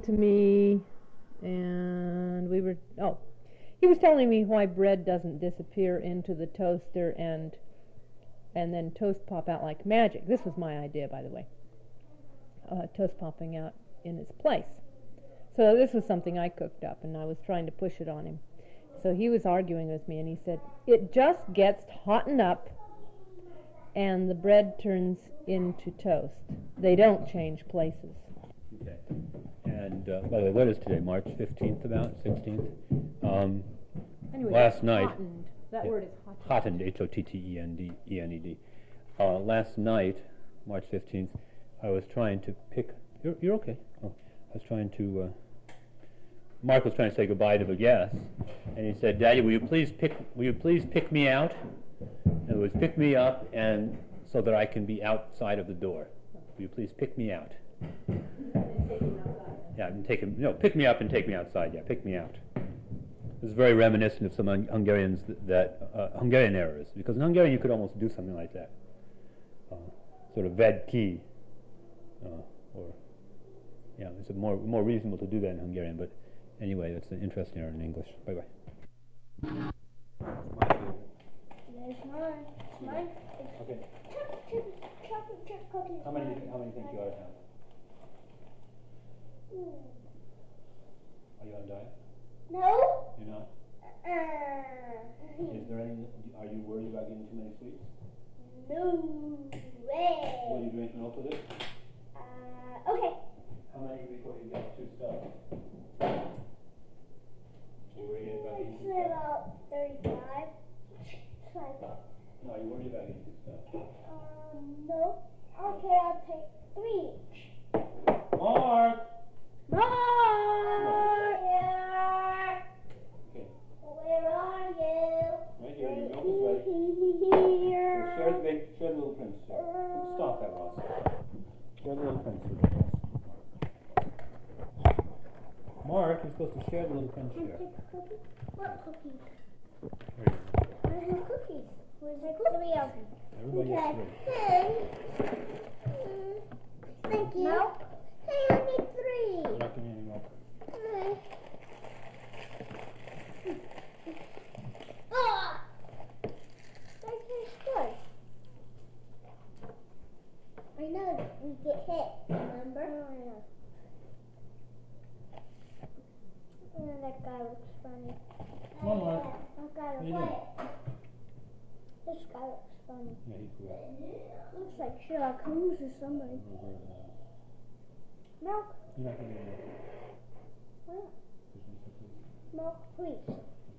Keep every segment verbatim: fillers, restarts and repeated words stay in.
to me, and we were, oh, he was telling me why bread doesn't disappear into the toaster and and then toast pop out like magic. This was my idea, by the way. Uh, toast popping out in its place. So this was something I cooked up, and I was trying to push it on him. So he was arguing with me, and he said, it just gets hottened up, and the bread turns into toast. They don't change places. Okay. And, uh, by the way, what is today, March fifteenth about, sixteenth? Um, anyway, last night... Hottened. That yeah, word is hottened. Hottened, H O T T E N D E N E D. Uh, last night, March fifteenth, I was trying to pick... You're, you're okay. Oh, I was trying to... Uh, Mark was trying to say goodbye to the guest, and he said, Daddy, will you please pick, will you please pick me out? In other words, pick me up and so that I can be outside of the door. Will you please pick me out? Yeah, and take him, no, pick me up and take me outside. Yeah, pick me out. It was very reminiscent of some Hung Hungarians that, that uh, Hungarian errors, because in Hungarian you could almost do something like that, uh, sort of ved ki, uh, or yeah, it's a more more reasonable to do that in Hungarian. But anyway, it's an interesting error in English. Bye bye. There's mine. Mine. Okay. Chocolate chip cookies. How many? How many think you ought to have? Mm. Are you on diet? No. You're not? Uh, Is there any, are you worried about getting too many sweets? no way. Will you drink milk with it? Uh, okay. How many before you get too stuffed? You worried about getting It's too stuffed? about thirty-five. Like, No, are you worried about getting too stuffed? um, no. Okay, I'll take three each. Mark! Mark! Here. Okay. Where are you? Right here, your milk is ready. Here. So share the big, share the little prince. Share. Stop that, Ross. Share the little prince with us. Mark, you're supposed to share the little prince Can I here. take a cookie? What cookies? Here you go. Where's the cookies? Where's the three of them? Everybody gets three. Hey. Thank you. Milk? Hey, I need three. You're not getting any milk. Mm. Ah! That tastes good. I know that we get hit, remember? Oh, yeah. Oh, that guy looks funny. Come on, Mark. That guy What are you looks doing? funny. This guy looks funny. Yeah, he's correct. Looks like Sherlock Holmes or somebody. Milk? You're not getting any milk. What? There's no such thing. Milk, please.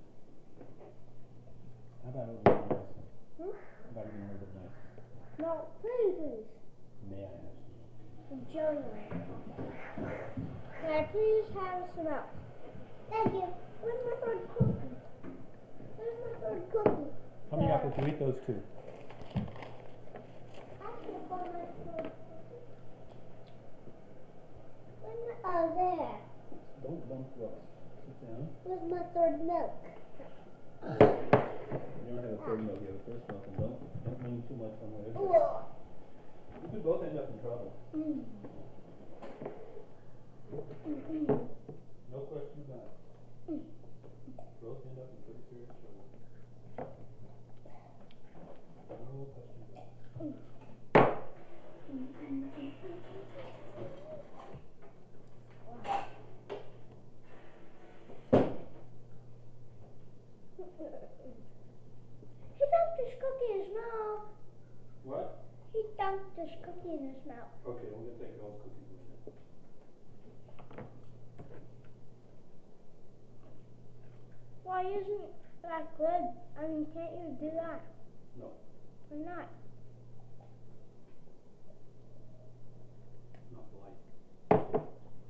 How about a little bit nicer? Hmm? How about being a little bit nicer? Milk, please, please. May I ask you? Joey. Can I please have some milk? Thank you. Where's my third cookie? Where's my third cookie? How many apples do you eat? Those two. I can't find my third cookie. Where's my, oh, there. Don't bump Ross. Sit down. Where's my third milk? You don't have a third milk. You have a first milk. And don't, don't lean too much on the other side. Whoa. You could both end up in trouble. Mm. Mm-mm. No question about it. Mm. Both end up in pretty serious trouble. No question about it. Mm. He dumped his cookie in his mouth. What? He dumped his cookie in his mouth. Okay, we're going to take those cookies with you. Why isn't that good? I mean, can't you do that? No. Why not? Not polite.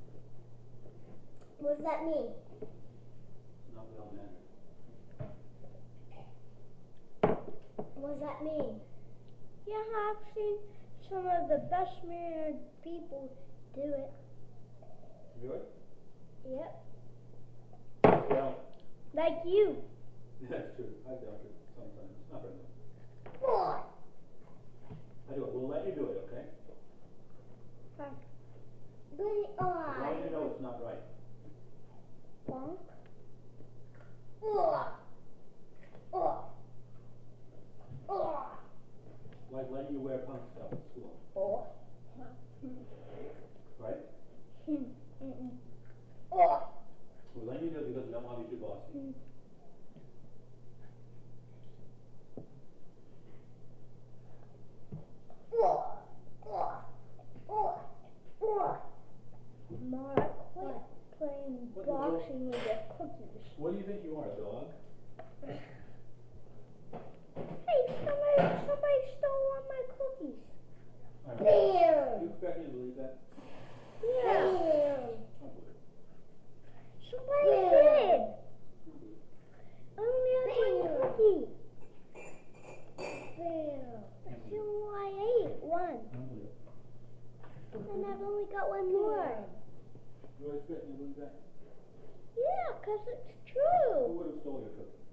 What does that mean? Not well mannered. What does that mean? Yeah, I've seen some of the best mannered people do it. Really? Yep. Well, Like you. that's true. I've done it sometimes. Not very much. What? I do it. We'll let you do it, okay? Fine. Good As long as you eye. know it's not right. wear punk stuff at school. Oh. Right? Mm-mm. Oh. We're letting you do it because we don't want you to boss you. Oh. Oh. Oh. Oh. Mark, quit playing What boxing with your cookies. What do you think you are, a dog? Hey, somebody, somebody stole one of my cookies. I'm Damn. You expect me to believe that? Yeah. Damn. Somebody did. I only had one cookie. Damn. That's the only one I ate. One. I don't believe it. And I've only got one more. You expect me to believe that? Yeah, because it's Who true. would have stolen your cookie?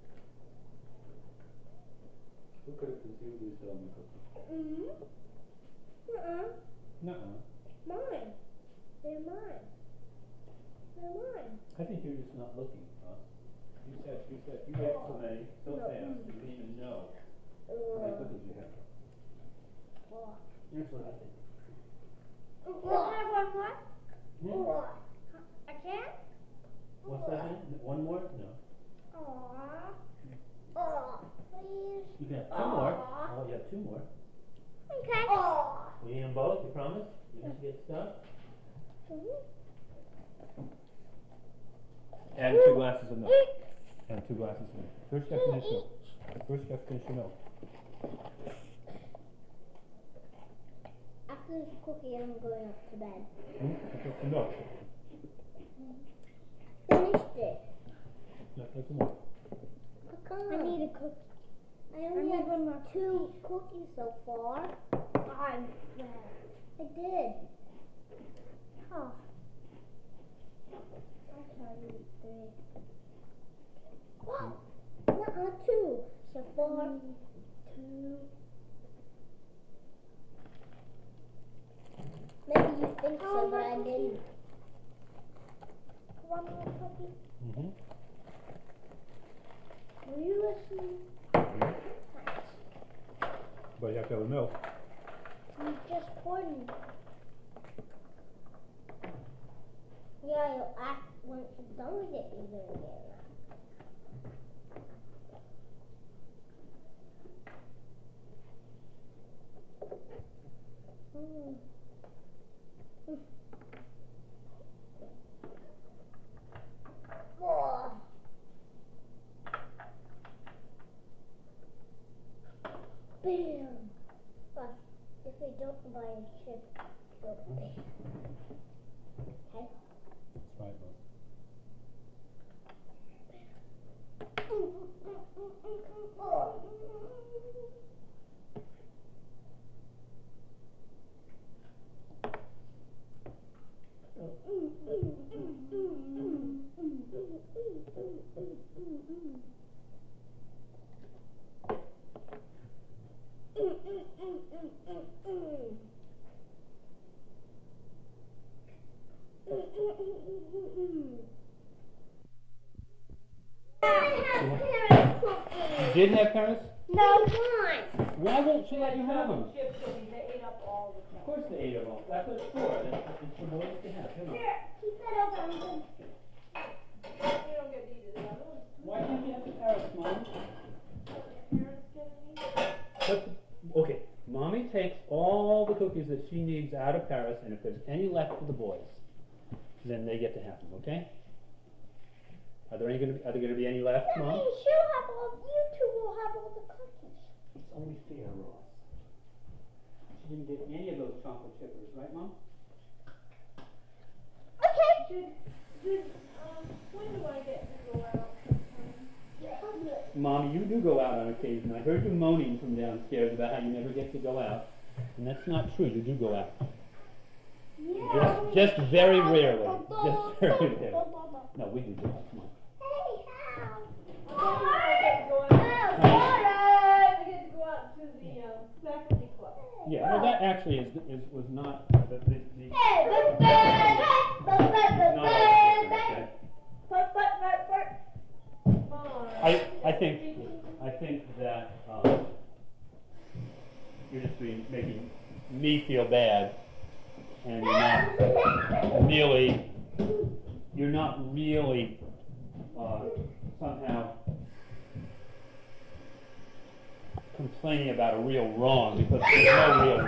Who could have conceivably stolen your cookie? Mm-hmm. Uh-uh. Nuh-uh. Mine. They're mine. They're mine. I think you're just not looking, Ross. You said, you said, you ate so many, so No. fast, you didn't even know how many Uh, cookies you had. oh. That's what I think. Can I have one more? Hmm? Oh. I can't? What's that in? One more? No. Aw. Aw. Please. You can have two more. Aw. Oh, you have two more. Okay. Aw. Will you eat them both? You promise? You have to get stuff? Mm-hmm. And two glasses of milk. And two glasses of milk. First you have to finish milk. First you have to finish your milk. After this cookie, I'm going up to bed. Hmm? That's the milk. Finished it. No, take some more. I need a cookie. I only have two cookies so far. I'm glad. I did. Oh. I can't eat three. Whoa! Nuh-uh, two. So far, two. Maybe you think so, but I didn't. One more cookie. Mm-hmm. Will you listen? But you have to have the milk. You just poured me. Yeah, you'll act when it's done with it, you're gonna get it. Mm. Mm. Oh. Bam! But if we don't buy a chip, it'll go bam. Okay? That's right, Ross. You did have Paris? No, one. Why won't she let you have them? Chip cookies, they ate up all the Of course they ate them all. That's what it's for. That's it's for boys to have. Come on. Here, keep that open. You don't get these other ones. Why can't you have the Paris, Mom? Parents get any? But, okay, Mommy takes all the cookies that she needs out of Paris, and if there's any left for the boys, then they get to have them, okay? Are there any gonna be, are there going to be any left, That Mom? means she'll have all, you two will have all the cookies. It's only fair, Ross. She didn't get any of those chocolate chippers, right, Mom? Okay. Did, did, um, when do I get to go out? Mom, you do go out on occasion. I heard you moaning from downstairs about how you never get to go out. And that's not true. You do go out. Yeah. Just, just very rarely. Just very rarely. No, we do go out. Come on. Hey, how? I get to go out. I get to go out to the, um, faculty club. Yeah, well, that actually is, is was not the, the, the Hey, but, but, but, but, it's not our secret, okay? but, but, but, but. I, I think, I think that, um, you're just being, making me feel bad, and you're not really, you're not really uh, somehow complaining about a real wrong, because there's no real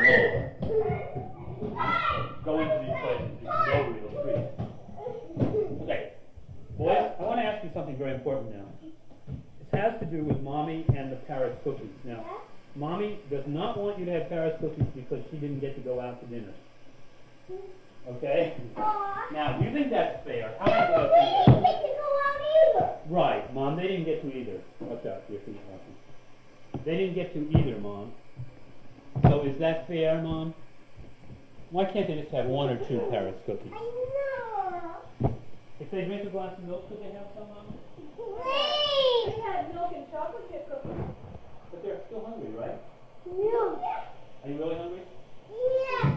wrong. Going to these places, there's no real truth. Okay, boys, I want to ask you something very important now. This has to do with Mommy and the Paris cookies. Now, Mommy does not want you to have Paris cookies because she didn't get to go out to dinner. Okay? Now, do you think that's fair? How many of us think They didn't get to go out either. Right, Mom, they didn't get to either. Watch out, your feet walking. They didn't get to either, Mom. So is that fair, Mom? Why can't they just have one or two Paris cookies? I know. If they drink a glass of milk, could they have some, Mom? Please. They had milk and chocolate chip cookies. But they're still hungry, right? No. Are you really hungry? Yes.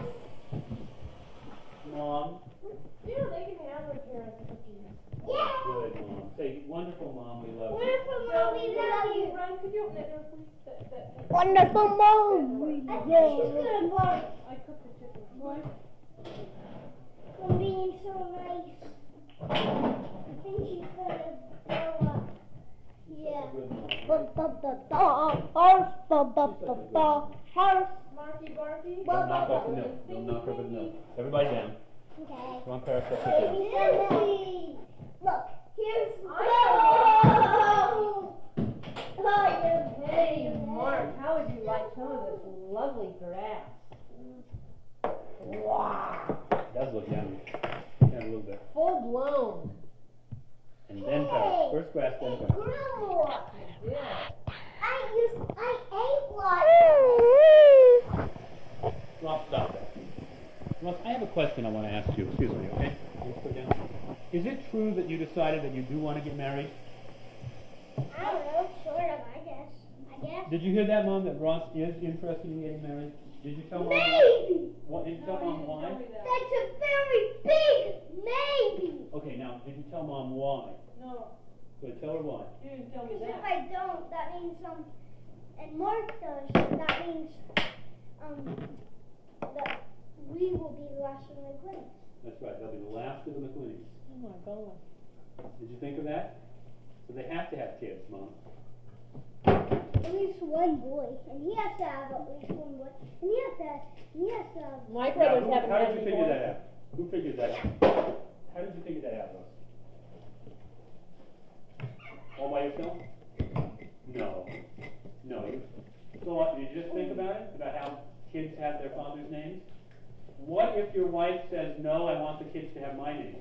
Mom? Yeah, they can have their parents' cookies. Yes. Good, Mom. Say, wonderful Mom, we love you. Wonderful mom, we love you. Ryan, could you open that door, please? That, that, that. Wonderful mom, we love you. She's gonna bark. I cooked the chicken. What? For being so nice. I think she's gonna grow up. Yeah. Good, Mom. Ba ba ba ba. Horse. Ba ba ba ba. Horse. Marky Barky? Don't knock off the milk. Don't knock over the milk. Everybody down. Okay. Come on, Paris, let's sit down. Baby. Look, here's. I Oh! Oh, you're Hey, Mark, how would you like some of this lovely grass? Wow. It does look yummy. Yeah, a little bit. Full blown. And then Paris. First grass, then It Paris. grew more. Yeah. I used, I ate lots. Ross, stop that. Ross, I have a question I want to ask you. Excuse me, okay? Let's go down. Is it true that you decided that you do want to get married? I don't know, sort of, I guess. I guess. Did you hear that, Mom, that Ross is interested in getting married? Did you tell Mom? Maybe. What, did you tell Mom why? That's a very big maybe. Okay, now, did you tell Mom why? No, Good, tell her why. you didn't tell me Because if that. I don't, that means um, and Mark does, that means um, that we will be the last of the McQueens. That's right, they'll be the last of the McLeans. Oh my God. Did you think of that? So they have to have kids, Mom. At least one boy, and he has to have at least one boy, and he has to, have, he has to have. My Now, brothers who, haven't how had did you any figure boys. that out? Who figured that out? How did you figure that out, Ross? All by yourself? No. No. You, so did you just think about it? About how kids have their father's names? What if your wife says, no, I want the kids to have my name?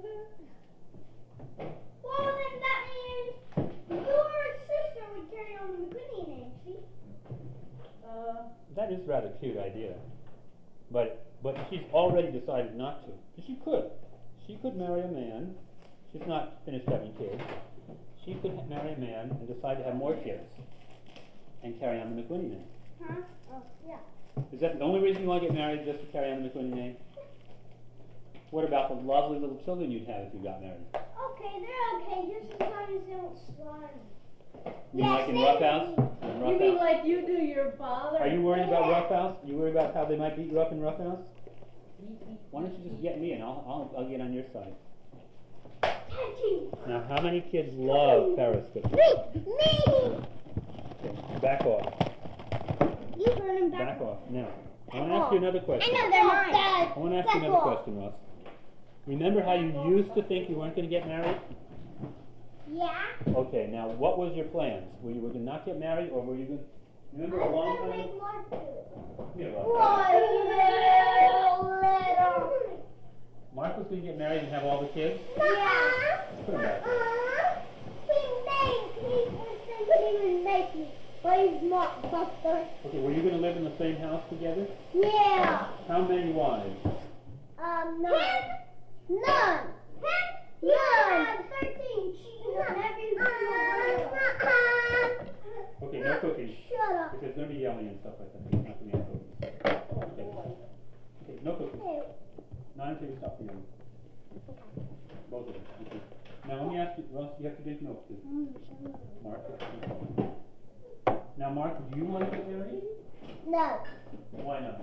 Well, then that means your sister would carry on the McQueen name, see? Uh, That is a rather cute idea. But but she's already decided not to. She could. She could marry a man. She's not finished having kids. She could ha- marry a man and decide to have more kids and carry on the McWhinney name. Huh? Oh, yeah. Is that the only reason you want to get married, just to carry on the McWhinney name? What about the lovely little children you'd have if you got married? Okay, they're okay, just as long as they don't slime. You mean Yes, like in maybe. Roughhouse? In You Rough mean House? like you do your father? Are you worried about Roughhouse? You worried about how they might beat you up in Roughhouse? Why don't you just get me and I'll, I'll, I'll get on your side. Touching. Now, how many kids love Paris cookies? Me! Me! Back off. You burn them back. Back off. Now, I want to ask you another I question. know they're mine. I want to ask you Back another off. question, Ross. Remember how you used to think you weren't going to get married? Yeah? Okay, now what was your plans? Were you going to not get married, or were you going to... Remember I a long was gonna time make ago? Mark do it. Yeah, Ross. One little, little. Mark was going to get married and have all the kids? Yeah. Put him back there. Uh-huh. He made me, he didn't even make me. But he's not Buster. Okay, were you going to live in the same house together? Yeah. How many wives? Um, none. None. None. Thirteen. She's on every single one. Okay, no cookies. Shut up. Because there's going to be yelling and stuff like that. There's not going to be any cookies. Okay. Okay, no cookies. Hey. Not until you stop the yelling. Both of them. Okay. Now let me ask you, Ross, you have to drink milk too. Mark, you have to drink milk. Now, Mark, do you want to get married? No. Why not?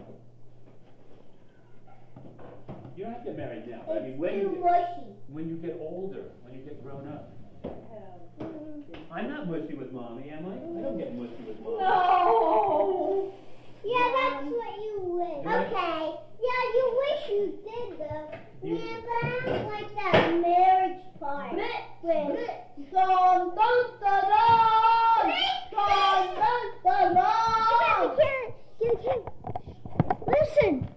You don't have to get married now. But I mean, It's when too you get, mushy. when you get older, when you get grown up. Mm. I'm not mushy with mommy, am I? I don't get mushy with mommy. No. Yeah, that's what you wish. Do I- Okay. Yeah, you wish you did though. You- Yeah, but I don't like that marriage part. With Dun, dun, dun, dun. Dun, dun, dun, dun. You can't. Listen.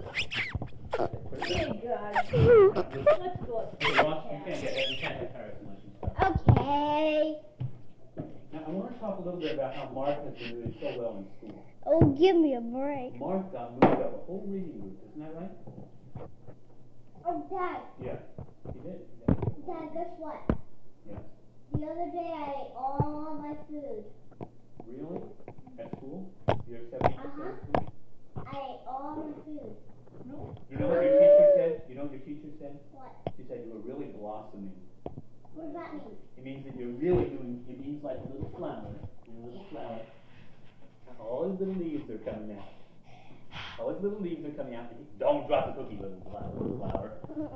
Hey, God. Let's go. Hey, Ross, you can't get you can't have Paris unless you stop. Okay. Now, I want to talk a little bit about how Mark has been doing so well in school. Oh, give me a break. Mark got moved up a whole reading group, isn't that right? Oh, Dad. Yeah, he did. Yeah. Dad, guess what? Yeah. The other day I ate all my food. Really? At school? You're seventy percent Uh-huh. food? I ate all my food. You know what your teacher said? You know what your teacher said? What? She said you were really blossoming. What does that mean? It means that you're really doing, it means like a little flower. You're a little flower. All his little leaves are coming out. All his little leaves are coming out. Don't drop the cookie, little flower. Little flower.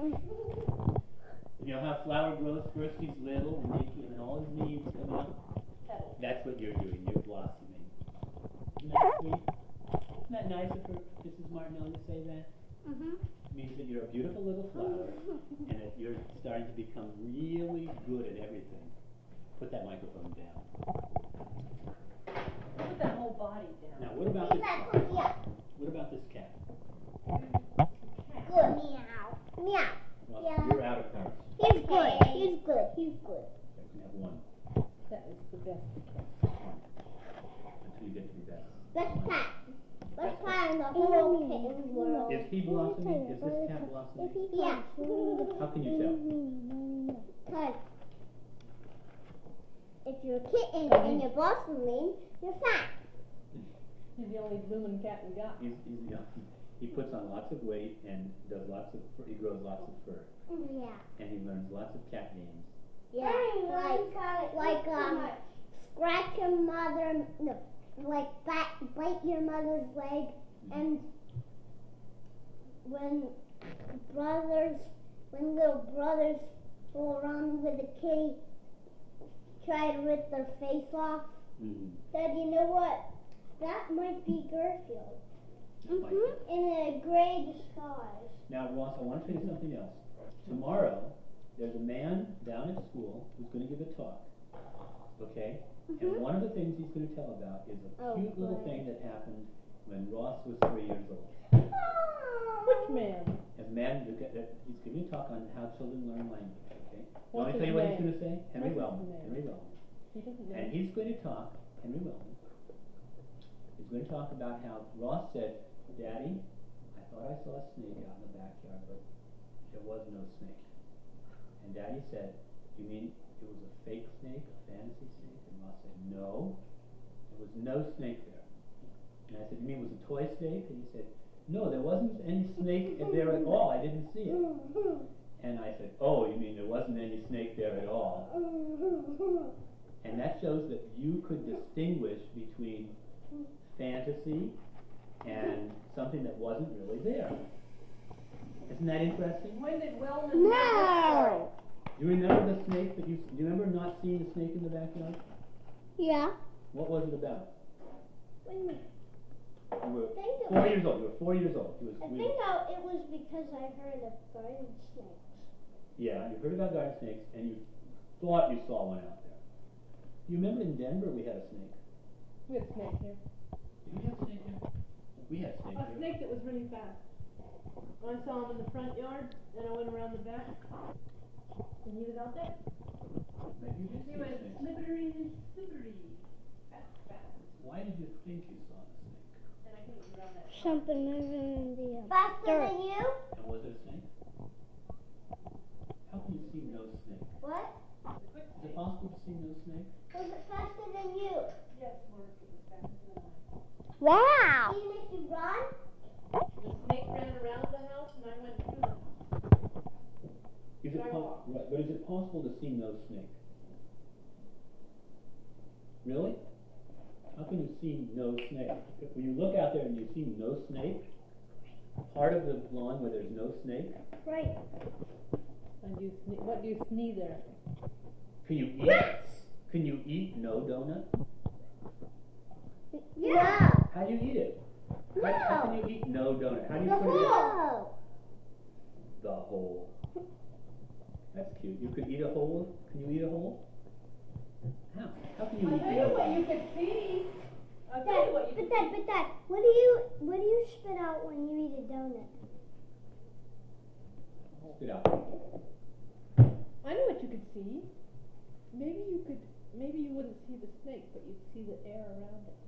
You know how a flower grows? First he's little and naked, and then all his leaves come out. That's what you're doing. You're blossoming. Isn't that sweet? Isn't that nice of her, Missus Martinelli, to say that? Mm-hmm. It means that you're a beautiful little flower, and that you're starting to become really good at everything. Put that microphone down. Put that whole body down. Now, what about Leave this that cat? cookie up. What about this cat? Good. Meow. Meow. Well, Yeah. you're out of Paris. He's good. He's good. He's good. You can have one That is the best cat. until you get to the best. Best cat. Best cat in the whole kitten world. Is he blossoming? Is this cat blossoming? Yeah. How can you tell? Because if you're a kitten and you're blossoming, you're fat. He's the only blooming cat we got. He's, he's young. He puts on lots of weight and does lots of fur. He grows lots of fur. Yeah. And he learns lots of cat names. Yeah. Like, like um, scratch your mother, no, like bite, bite your mother's leg, and when brothers, when little brothers go around with a kitty, try to rip their face off. Mm-hmm. Dad, you know what? That might be Garfield. Like that. In a gray disguise. Now, Ross, I want to tell you something else. Tomorrow, there's a man down at school who's going to give a talk. Okay? And one of the things he's going to tell about is a Oh, cute little boy. thing that happened when Ross was three years old. Which man? A man, that, that he's giving a talk on how children learn language. Okay? What's Want me to his tell you what he's name? going to say? Henry What's his Wellman. name? Henry Wellman. He doesn't know. And he's going to talk, Henry Wellman, he's going to talk about how Ross said, Daddy, I thought I saw a snake out in the backyard, but there was no snake. And Daddy said, you mean it was a fake snake, a fantasy snake? And Ross said, no, there was no snake there. And I said, you mean it was a toy snake? And he said, no, there wasn't any snake there at all. I didn't see it. And I said, oh, you mean there wasn't any snake there at all? And that shows that you could distinguish between fantasy and something that wasn't really there. Isn't that interesting? When did Wellman No. Do you remember the snake that you, do you remember not seeing the snake in the backyard? Yeah. What was it about? Wait a minute. You were I think it four was, years old. You were four years old. You was, I we- think I, it was because I heard of garden snakes. yeah, you heard about garden snakes and you thought you saw one out there. You remember in Denver we had a snake. We had a snake here. Did we have a snake here? We had a snake A here. snake that was really fast. I saw him in the front yard, and I went around the back, and he was out there. Maybe you did see He a went snake. slippery, slippery. Fast, fast. Why did you think you saw the snake? And I couldn't get around that. Something moving in the uh, faster dirt. than you. And was it a snake? How can you see no snake? What? Is it possible to see no snake? Was it faster than you? Yes, Mark, it was faster than I. Wow. Even if you run. The snake ran around the house and I went through the house. Is it po- right, but is it possible to see no snake? Really? How can you see no snake. If when you look out there and you see no snake, part of the lawn where there's no snake, Right. And you sne- what do you snee there? can you eat? Can you eat no donut? Yeah. How do you eat it? How, how can you eat no donut? How do you The put it in? hole. The hole. That's cute. You could eat a hole? Can you eat a hole? How? How can you I'll eat tell no you what donut? you could see. I'll tell Dad, you what you but could Dad, see. but Dad, what do you what do you spit out when you eat a donut? Spit out. I know what you could see. Maybe you could. Maybe you wouldn't see the snake, but you'd see the air around it.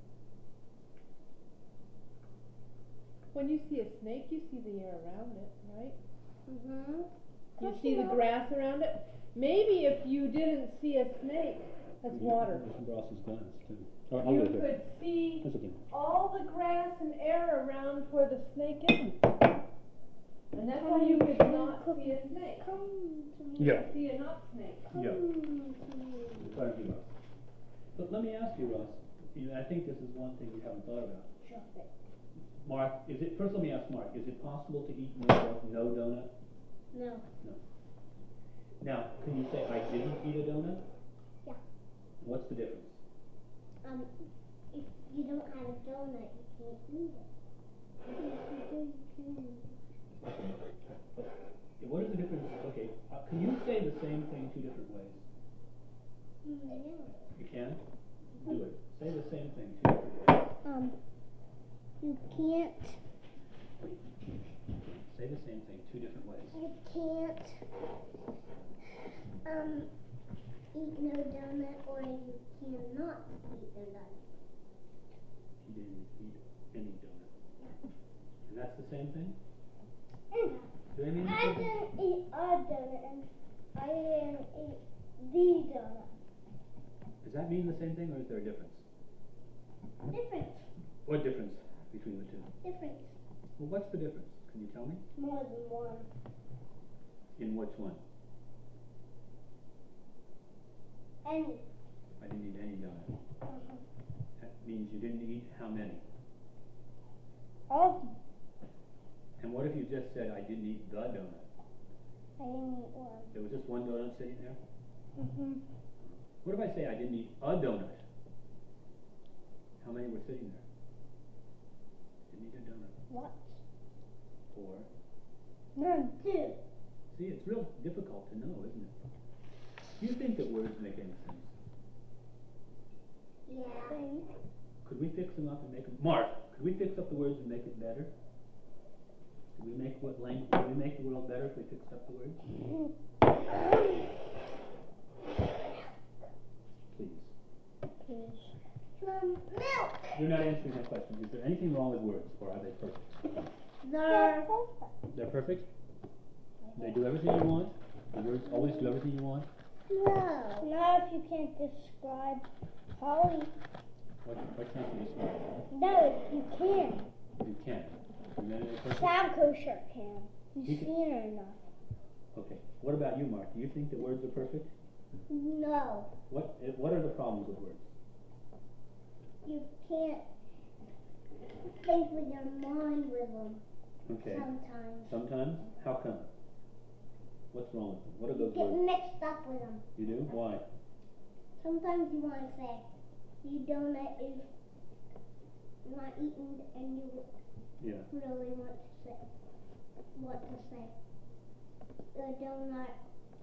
When you see a snake, you see the air around it, right? Mm-hmm. You see the grass around it. Maybe if you didn't see a snake, that's water. There's some Ross's glass too. Oh, I'll You go there. could see That's okay. all the grass and air around where the snake isn't. And that's why you could not see a snake. Come to me. Yeah. See a not snake. Come Yeah. to me. Thank you, Ross. But let me ask you, Ross. You know, I think this is one thing you haven't thought about. Chocolate. Mark, is it? First, let me ask Mark. Is it possible to eat no, no donut? No. Now, can you say I didn't eat a donut? Yeah. What's the difference? Um, if you don't have a donut, you can't eat it. If you do, you can. What is the difference? Okay, uh, can you say the same thing two different ways? Mm, yeah. You can? Do it. Say the same thing two different ways. Um, you can't. Say the same thing two different ways. You can't. Um, eat no donut, or you cannot eat no donut. He didn't eat any donut. And that's the same thing? And Do they mean the I same thing? didn't eat a donut, and I didn't eat the donut. Does that mean the same thing, or is there a difference? Difference. What difference between the two? Difference. Well, what's the difference? Can you tell me? More than one. In which one? Any. I didn't eat any donut. Uh-huh. That means you didn't eat how many? All. And what if you just said I didn't eat the donut? I didn't eat one. There was just one donut sitting there? Mm-hmm. What if I say I didn't eat a donut? How many were sitting there? Didn't eat a donut. What? Four. None. Two. See, it's real difficult to know, isn't it? Do you think that words make any sense? Yeah. Could we fix them up and make them... Mark, could we fix up the words and make it better? Could we make what language... Could we make the world better if we fixed up the words? Please. Please. Some milk. You're not answering my question. Is there anything wrong with words, or are they perfect? They're They're perfect? They do everything you want? The words always do everything you want? No. Not if you can't describe Polly. What, what can't you describe? No, if you can. You can. And then it's perfect? Sam Kosher can. You You've can- seen her enough. Okay. What about you, Mark? Do you think that words are perfect? No. What eh, What are the problems with words? You can't think with your mind with them Okay. sometimes. Sometimes? How come? What's wrong with them? What are You those get words? mixed up with them. You do? Why? Sometimes you want to say, the donut is not eaten, and you Yeah. really want to say, what to say. The donut,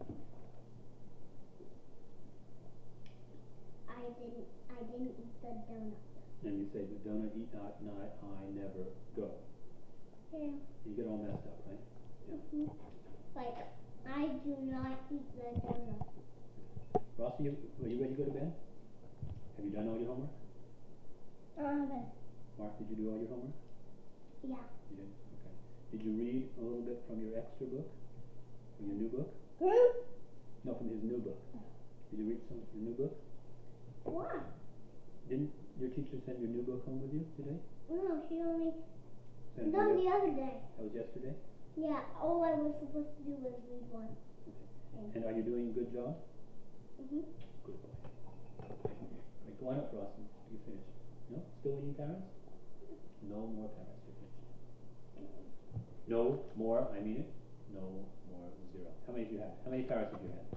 I didn't, I didn't eat the donut. And you say, the donut eat not, not, I never go. Yeah. You get all messed up, right? Mhm. Like, I do not eat the donut. Rossi, you, are you ready to go to bed? Have you done all your homework? Um, Mark, did you do all your homework? yeah. You did? Okay. Did you read a little bit from your extra book? From your new book? Huh? No, from his new book. Did you read some your new book? Why? Didn't your teacher send your new book home with you today? No, she only Sent done it- the other day. That was yesterday? Yeah, all I was supposed to do was read one. And are you doing a good job? Mm-hmm. Good boy. Right, go on up, Ross, and you finish. No? Still eating carrots? No more carrots. No more, I mean it. No more zero. How many do you have? How many carrots did you have?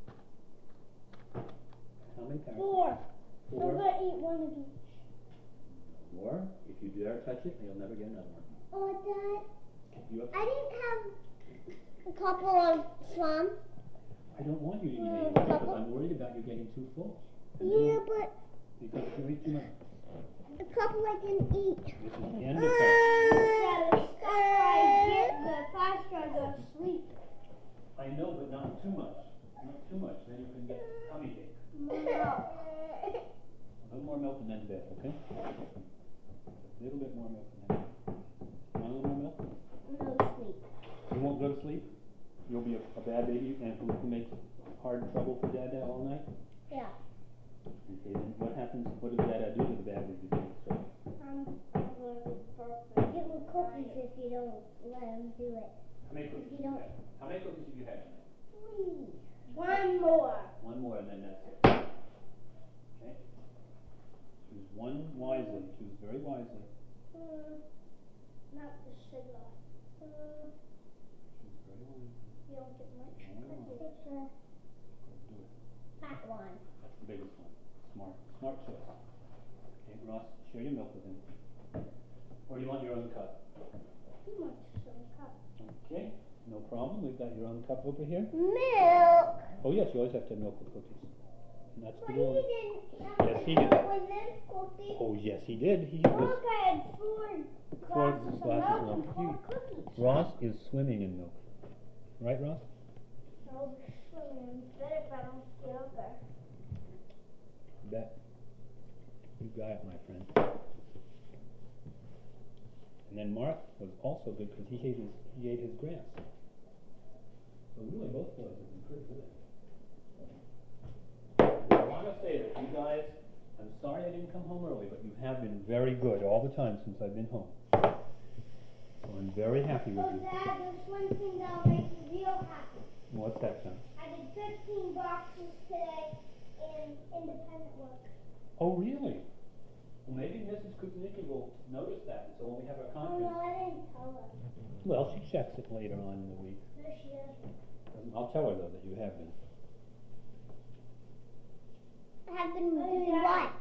How many carrots? Four. Four. I'm gonna eat one of each. More. If you dare touch it, you'll never get another one. Oh, Dad. You have I didn't have a couple of some. I don't want you to eat Mm, any more because couple. I'm worried about you getting too full. And Yeah, then- but Because you eat too much. the couple I didn't eat. This is the end of carrots. Yeah, the stuff I get, the faster I go to sleep. I know, but not too much. Not too much. Then you can get tummy ache. A little more milk and then bed, okay? A little bit more milk and then bed. Want a little more milk? No sleep. You won't go to sleep? You'll be a, a bad baby and who, who makes hard trouble for Dada all night? Yeah. Okay, then what happens, what does Dada do to the bad baby being trouble? Um, I'm gonna be perfect. Give him cookies if you don't let him do it. How many cookies You did you don't. have? How many cookies did you have tonight? Three. One more. One more and then that's it. Okay? Choose one wisely. Choose very wisely. Mm, not the sugar. Mm, Choose very wisely. you don't get much Only one. cookies. Go do it. That one. That's the biggest one. Smart. Smart choice. Okay, Ross, share your milk with him. Or do you want your own cup? He wants some cup. Okay, no problem. We've got your own cup over here. Milk. Oh yes, you always have to have milk with cookies. And that's But the he rule. didn't. Yes, he did. With them cookies. Oh yes, he did. He Look, was. I had four Four glasses of glasses of milk and milk. four You- cookies. Ross is swimming in milk. Right, Ross? I'll be swimming better if I don't get up there. Bet. You got it, my friend. And then Mark was also good because he ate his he ate his grass. So really, both boys have been pretty good. I want to say that you guys, I'm sorry I didn't come home early, but you have been very good all the time since I've been home. So I'm very happy with So, you. Dad, there's one thing that'll make you real happy. What's that, son? I did fifteen boxes today in independent work. Oh, really? Well, maybe Missus Kuznicki will notice that, so when we have our Oh, conference. no, I didn't tell her. Well, she checks it later on in the week. No, she doesn't. I'll tell her though that you have been. Have been doing what?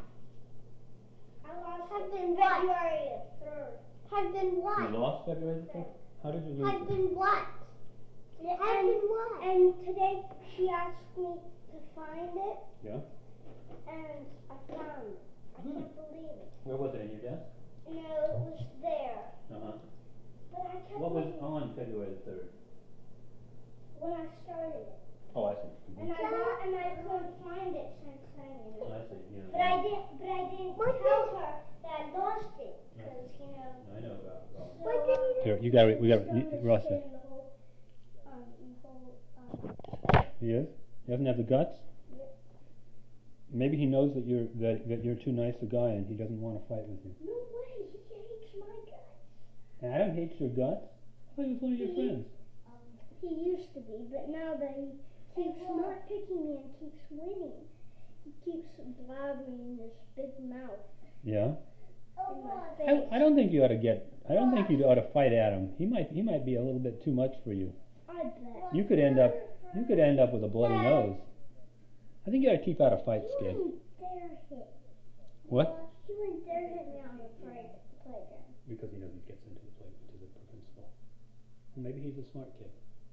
I lost have been February third. Have been You what? lost February the third? How did you lose Have it? been what? Have been what? And today she asked me to find it, Yeah? and I found it. I Good. can't believe it. Where was it, in your desk? No, it was there, Uh-huh. but I kept What was looking on February the third? when I started it, Oh, I see. and I got, and I couldn't find it since then. You know. I see, yeah. But I didn't. But I didn't tell her that I lost it, because you know. I know about it. So, uh, Here, you got it, we got it, just Ross. understand the whole, um, the whole, um, He is? He doesn't have the guts? Yep. Maybe he knows that you're, that, that you're too nice a guy and he doesn't want to fight with you. No way, he hates my guts. Adam hates your guts? I thought he was one of your He- friends. Um, he used to be, but now that he keeps not picking me and keeps winning, he keeps blabbering this big mouth Yeah? in my I, face. I don't think you ought to get, I don't think you ought to fight Adam. He might, he might be a little bit too much for you. I bet. You could end up, you could end up with a bloody nose. I think you ought to keep out of fights, He kid. wouldn't dare hit. What? He wouldn't dare hit me on the play- playground. Because he doesn't get into the play, to the principal. Well, maybe he's a smart kid.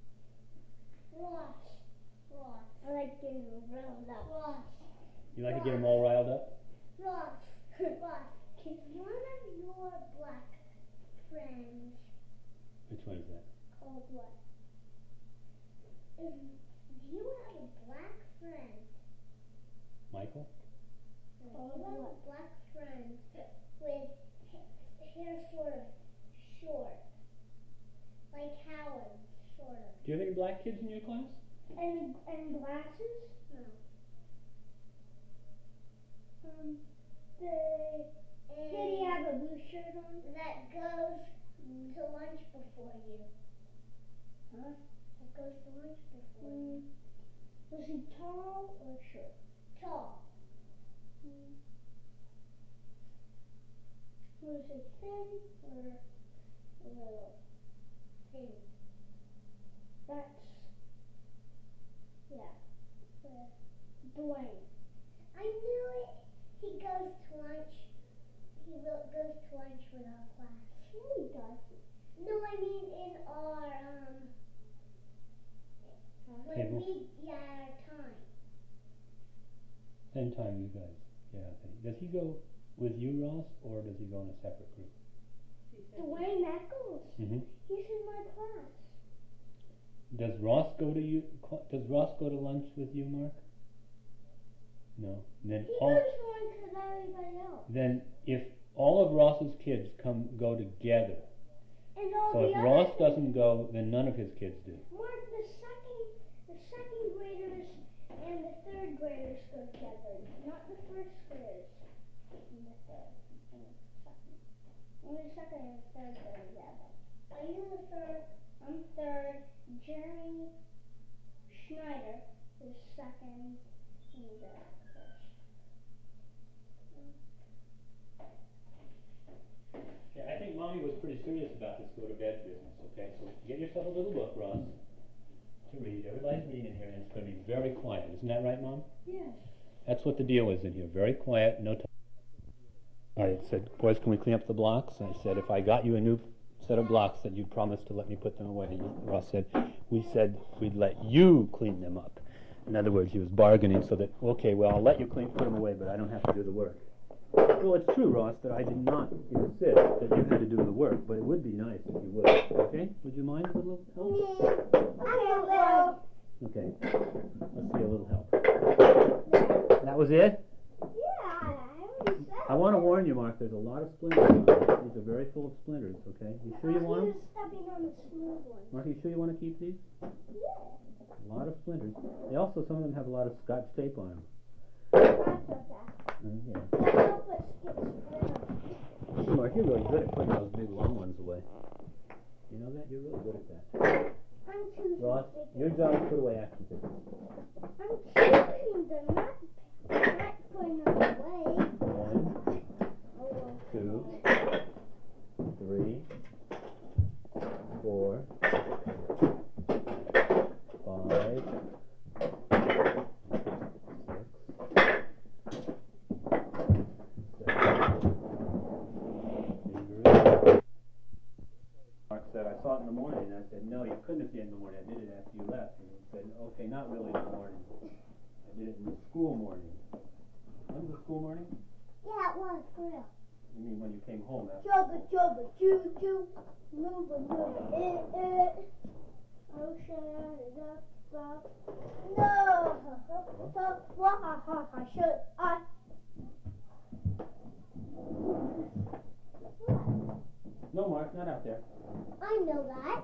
Ross. Ross. I like getting him riled up. Ross. You like to get him all riled up? Ross. Ross. Can one of your black friends Which one is that? called what? Is, do you have a black friend? Michael? Do you have a black friend with ha- hair sort of short? Like Howard, sort of. Do you have any black kids in your class? And and glasses? No. Um, the did he have a blue shirt on? That goes to lunch before you. Huh? That goes to lunch before you. Was he tall or short? Tall. Was it thin or a little thin? That's, yeah, uh, Dwayne. I knew it. He goes to lunch. He will, goes to lunch with our class. No, he doesn't. No, I mean in our, um, when Table. we, yeah, our time. Same time you guys. Yeah. Okay. Does he go with you, Ross, or does he go in a separate group? Dwayne Eccles. Mm-hmm. He's in my class. Does Ross go to you? Does Ross go to lunch with you, Mark? No. And then He all, goes to lunch with everybody else. then if all of Ross's kids come go together, And all so the if other Ross kids- doesn't go, then none of his kids do. Mark, the second, the second graders and the third graders go together, not the first graders. And the third, and the second. Only the second and the third go together. Are you the third? I'm third. Jeremy Schneider is second, and uh, first. Yeah, I think Mommy was pretty serious about this go to bed business. Okay, so get yourself a little book, Ross, to read. Everybody's reading in here, and it's going to be very quiet. Isn't that right, Mom? Yes. That's what the deal is in here. Very quiet, no talk. I said, boys, can we clean up the blocks? I said, if I got you a new set of blocks, that you'd promise to let me put them away. Ross said, we said we'd let you clean them up. In other words, he was bargaining so that, okay, well, I'll let you clean, put them away, but I don't have to do the work. Well, it's true, Ross, that I did not insist that you had to do the work, but it would be nice if you would. Okay? Would you mind a little help? Yeah. Okay. Let's see a little help. That was it? Yeah, I already said. I want to warn you, Mark, there's a lot of splinters on this. These are very full of splinters, okay? You sure you want them? He was stepping on the smooth one. Mark, you sure you want to keep these? Yeah. A lot of splinters. They also, some of them have a lot of scotch tape on them. That's okay. Mm, yeah. Let's hope it gets rid of. Mark, you're really good at putting those big long ones away. You know that? You're really good at that. I'm choosing Ross, bigger. your job is to put away action figures. I'm choosing them, not, not putting them away. One, Oh, two, three, four, five, Mark said, I saw it in the morning, and I said, no, you couldn't have seen it in the morning. I did it after you left. And he said, okay, not really in the morning. I did it in the school morning. When was the school morning? yeah, it was real. You mean when you came home after? Jugga, jugga, choo, choo. Move it, move it, eh, eh. Oh, shut it up, up. No. Why, ha, ha, ha, should I? No, Mark, not out there. I know that.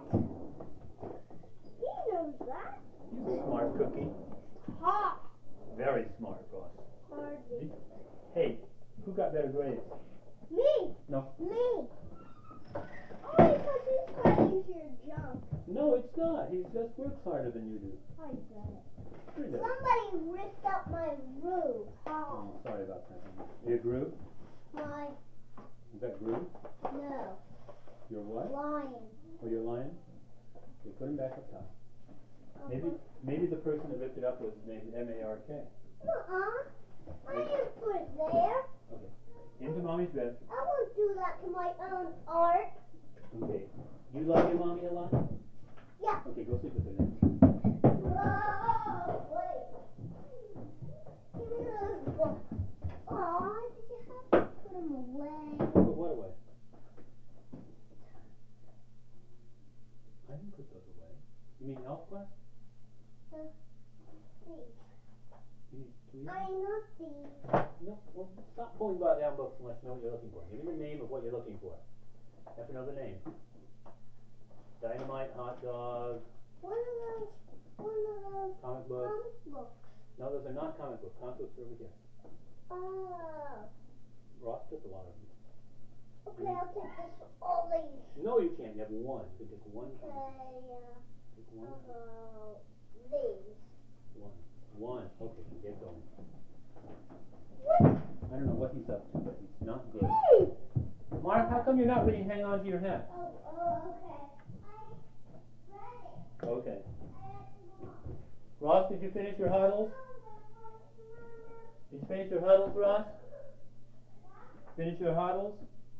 He knows that. Smart cookie. Ha. Very smart, Ross. Hardly. Hey, who got better grades? Me. No. Me. Oh, because he's got easier jump. No, it's not. He just works harder than you do. I bet it. Sure he does. Somebody ripped up my roof. Oh, sorry about that. Your groove? My, Is that groove? no, Your what? lion. Oh, your lion? Okay, put him back up top. Maybe, Uh-huh. maybe the person that ripped it up was named M A R K. Uh-uh. I didn't put it there. Into Mommy's bed. I won't do that to my own art. Okay. You love your mommy a lot? Yeah. Okay, go sleep with her then. Whoa, wait. Give me those books. Aw, did you have to put them away? Put what away? I didn't put those away. You mean Elf Quest? These. You need please? I not these. No, well, stop pulling about down books unless you know what you're looking for. Give me the name of what you're looking for. You have to know the name. Dynamite, hot dog, One of those, one of those comic book. comic books. No, those are not comic books. Comic books are over here. Oh. Ross took a lot of them. Okay, I'll take this, all these. No, you can't. You have one. You can take one. Okay, uh, Take one. uh, these. One. One. Okay, get going. What? I don't know what he's up to, but he's not good. Hey! Mark, how come you're not reading Hang On to Your Hat? Oh, oh, okay. I read it. Okay. I have to go on. Ross, did you finish your huddles? Did you finish your huddles, Ross? Finish your huddles?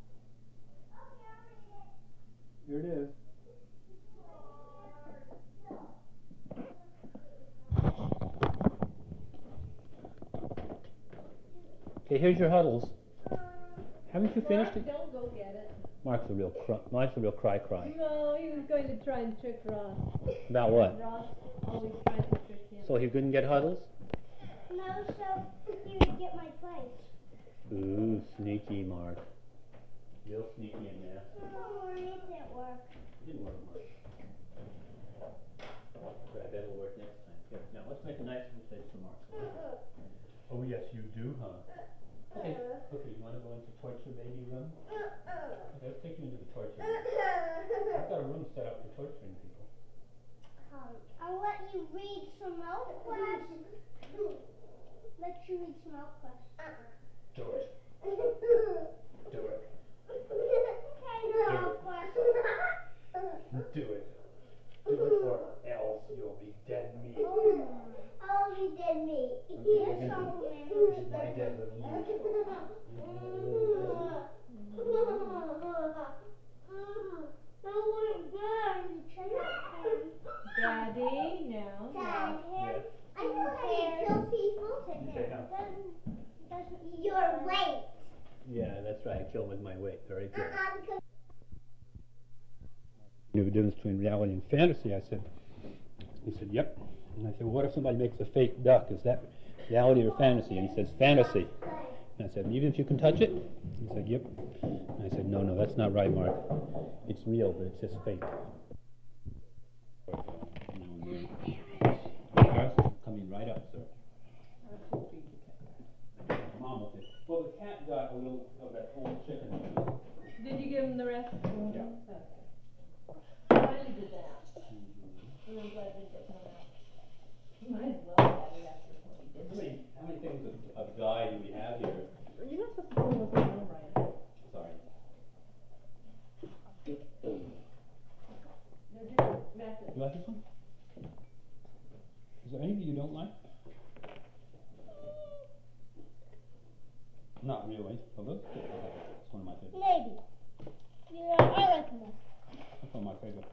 Here it is. Okay, here's your huddles. Haven't you finished it? Don't go get it. Mark's a real cry. Mark's a real cry cry. No, he was going to try and trick Ross. About what? Ross always trying to trick him. So he couldn't get huddles? No, so you would get my place. Ooh, sneaky Mark. Real sneaky in there. Oh, it didn't work. Didn't work, Mark. But I bet it'll work next time. Here, now let's make a nice face for Mark. Oh yes, you do, huh? Okay, okay, you want to go into torture baby room? Okay, let's take you into the torture room. I've got a room set up for torturing people. Um, I'll let you read some ElfQuest. Let you read some ElfQuest. Uh-uh. Do it. Do it. Okay, no ElfQuest. Do it. Do it or else you'll be dead meat. Oh, you did me. Yes, Uncle This is my dead little meat. Daddy, no. Dad, Yes. I know how to kill people. You say how? Doesn't, doesn't your weight. Yeah, that's right. I kill with my weight. Very good. Uh-uh, because Knew the difference between reality and fantasy. I said, he said, yep. And I said, well, what if somebody makes a fake duck? Is that reality or fantasy? And he says, fantasy. And I said, even if you can touch it? He said, yep. And I said, no, no, that's not right, Mark. It's real, but it's just fake. Coming right up, sir. Mom will say, well, the cat got a little of that old chicken. Did you give him the rest? Yeah. Okay. Finally did that. And I'm glad they did come out. You might as well have it after what he did. How many, how many things of, of Guy do we have here? You're not supposed to pull this one over, Brian. Sorry. They're different methods. You like this one? Is there anything you don't like? Not really. But look, it's one of my favorites. maybe. Yeah, I like them. That's one of my favorites.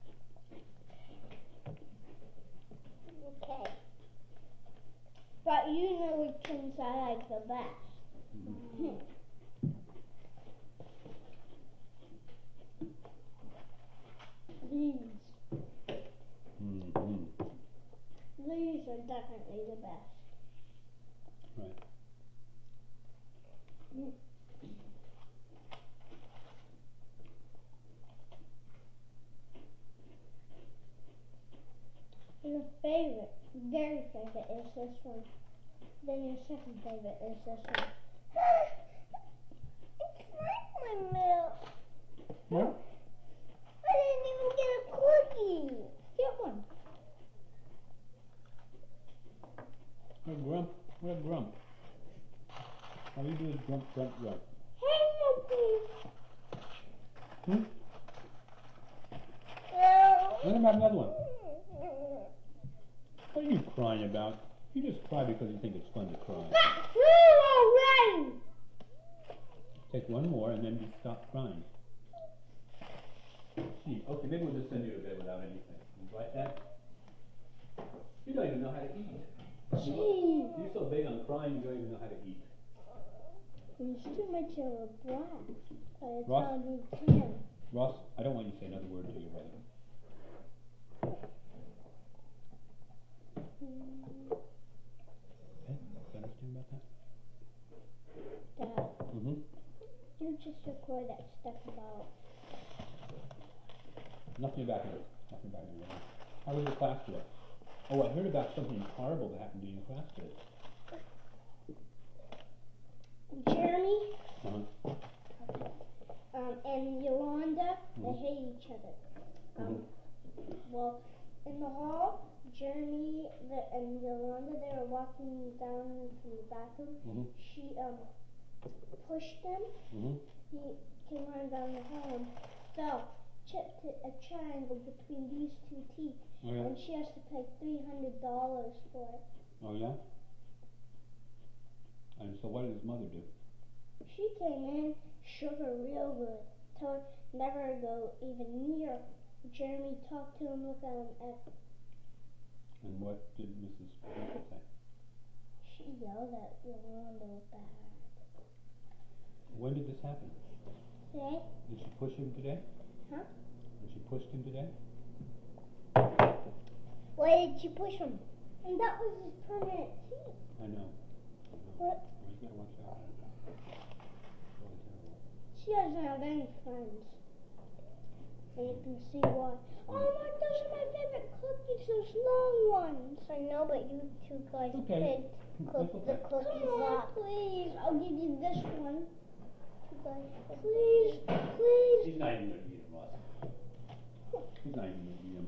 Okay. But you know which ones I like the best. Mm-hmm. These. Mm-hmm. These are definitely the best. Right. Mm. Your favorite, very favorite is this one. Then your second favorite is this one. It's not my milk. What? I didn't even get a cookie. Get one. What a grump. What a grump. All you do is grump, grump, grump. Hey, Hmm? no. What about another one? What are you crying about? You just cry because you think it's fun to cry. already. Take one more and then just stop crying. Gee, okay, maybe we'll just send you to bed without anything. You like that? You don't even know how to eat. Gee. You're so big on crying, you don't even know how to eat. It's too much of a brat. By the Ross? time you can. Ross, I don't want you to say another word to your brother. Mm, Okay? Do you understand about that? Dad, Mm-hmm. you just record that stuff about. Nothing about it. Nothing about it. How was your class today? Oh, I heard about something horrible that happened to you in class today. Jeremy Uh-huh. um, and Yolanda, they Mhm. hate each other. Um, Mhm. Well, in the hall, Jeremy the, and Yolanda, they were walking down from the bathroom. Mhm. She um pushed them. Mhm. He can run down the home. So, chipped a triangle between these two teeth, Oh, yeah? and she has to pay three hundred dollars for it. Oh, yeah? And so what did his mother do? She came in, shook her real good, told her never go even near. Jeremy talked to him, look at him, and And what did Missus Winkle say? she yelled at Yolanda bad. When did this happen? Today? Did she push him today? Huh? Did she push him today? Why did she push him? And that was his permanent teeth. I know. I know. What? Oh, you gotta watch out. Really terrible. She doesn't have any friends. And you can see why. Oh my, those are my favorite cookies, those long ones. I know, but you two guys Okay. picked cook That's the okay. cookies Come on, up. Please, I'll give you this one. You guys, please, please. He's not even gonna eat him, Ross. He's not even gonna eat him.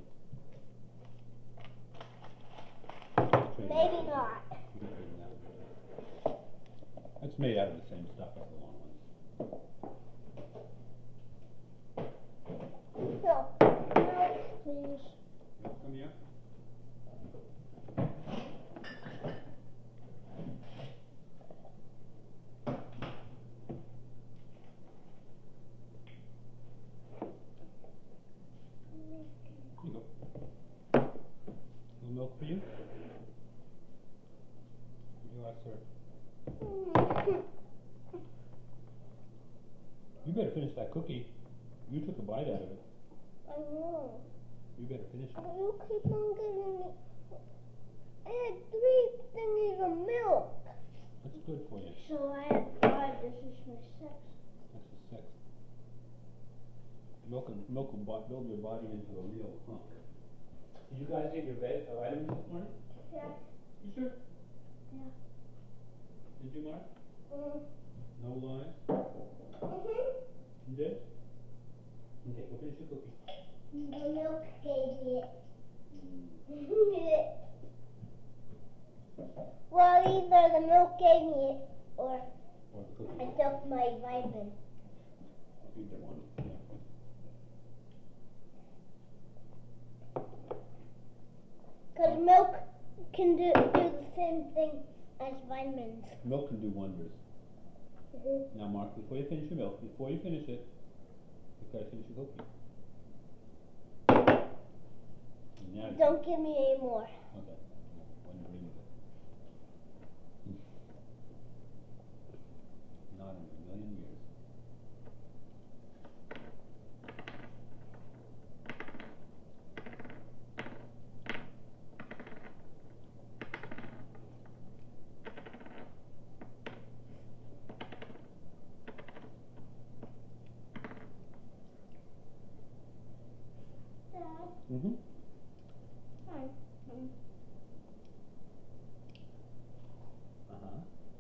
Maybe not. You can trade him that. That's made out of the same stuff as the long ones. No, no, please. Come here. Here you go. Little milk for you? You are, sir. You better finish that cookie. You took a bite out of it. I know. You better finish it. You keep on giving me. I had three thingies of milk. That's good for you. So I had five. This is my sixth. That's the sixth. Milk, and, milk will bo- build your body into a real hunk. Did you guys get your vet, uh, vitamins this morning? Yeah. You sure? Yeah. Did you, Mark? Mm. No lies? Mhm. You did? Okay, go finish your cookie. The milk gave me it. Well, either the milk gave me it or Or the cookie. I took my vitamin. Either one. Yeah. Because milk can do, do the same thing as vitamins. Milk can do wonders. Mm-hmm. Now, Mark, before you finish your milk, before you finish it, you've got to finish your cookie. And now you- Don't give me any more. Okay. One ring of it. Not in a million years. Dad, Mm-hmm. hi. Um, Uh-huh.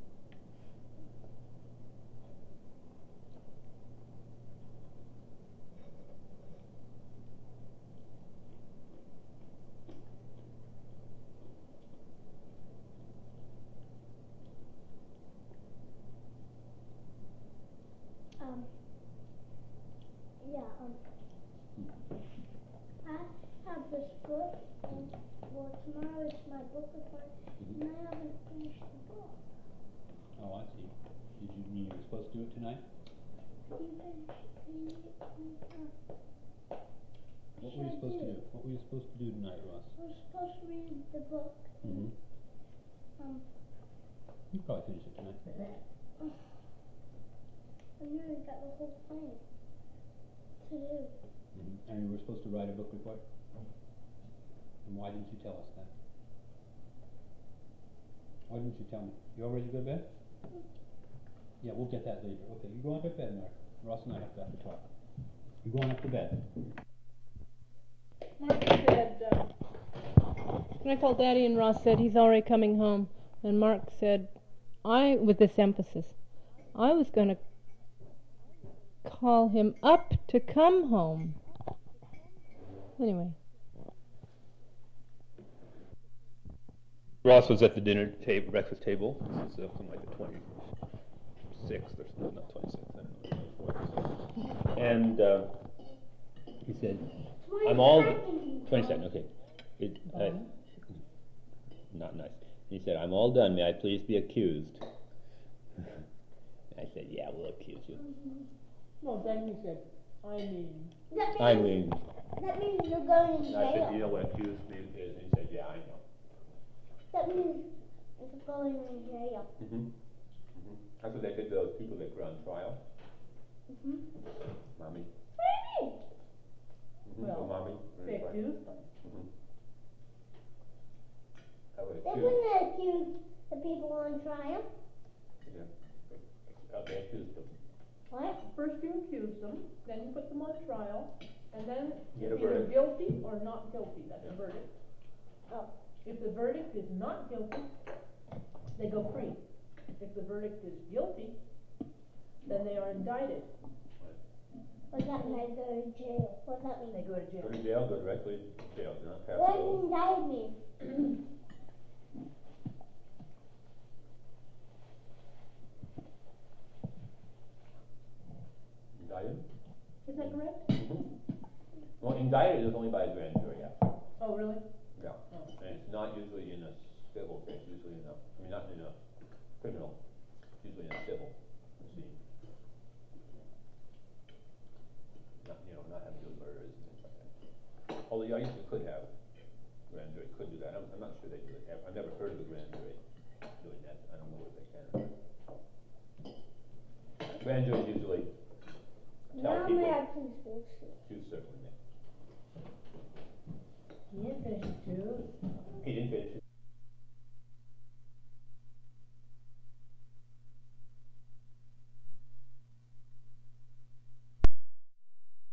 um, yeah, um, I have this book, and well, tomorrow is my book report, Mhm. and I haven't finished the book. Oh, I see. Did you mean you were supposed to do it tonight? Can you finish? Can you, can you, uh, What should were you I supposed to do? do? What were you supposed to do tonight, Ross? I was supposed to read the book. Mm-hmm. Um, You could probably finish it tonight. I nearly got the whole thing to do. Mm-hmm. And you were supposed to write a book report? And why didn't you tell us that? Why didn't you tell me? You all ready to go to bed? Yeah, we'll get that later. Okay, you go on to bed, Mark. Ross and I have to have to talk. You going up to bed? Mark said, uh, when I called Daddy and Ross said he's already coming home, and Mark said, I, with this emphasis, I was going to call him up to come home. Anyway. Ross was at the dinner table, breakfast table. This is uh, something like the twenty-sixth or something, not twenty-sixth, I don't know, twenty-fourth or something. And uh, he said, Twenty I'm all, seconds. twenty seconds, okay. It, uh, not nice. He said, I'm all done, may I please be accused? I said, yeah, we'll accuse you. No, then he said, I mean. That means, I mean, that means you're going to I said, jail. you know what accused me is? And he said, yeah, I know. That means you're going to jail. Mm-hmm. Mm-hmm. That's what they did to those people that were on trial. Mm-hmm. Mommy. What Mm-hmm. Well, the mommy. They accused them. Mm-hmm. I would They accuse. wouldn't accuse the people on trial. Yeah. Uh, they accused them. What? First you accuse them, then you put them on trial, and then Get it's a either verdict. guilty or not guilty, that's the Yeah. verdict. Oh. If the verdict is not guilty, they go free. If the verdict is guilty, then they are indicted. What does that mean? They go to jail. What does that mean? They go to Go jail. to jail, go directly to jail. Do not pass What go. does indict mean? Indicted? Is that correct? Mm-hmm. Well, indicted is only by a grand jury, yeah. Oh, really? Yeah. Oh. And it's not usually in a civil case, usually in a, I mean, not in a criminal, usually in a civil proceeding. Not, you know, not having to do with murders and things like that. Although, yeah, I usually could have, grand jury could do that. I'm, I'm not sure they do it. I've I've never heard of a grand jury doing that. I don't know if they can. Grand juries usually tell Now people, may I please fix it? you certainly may. He didn't finish it too. He didn't finish it.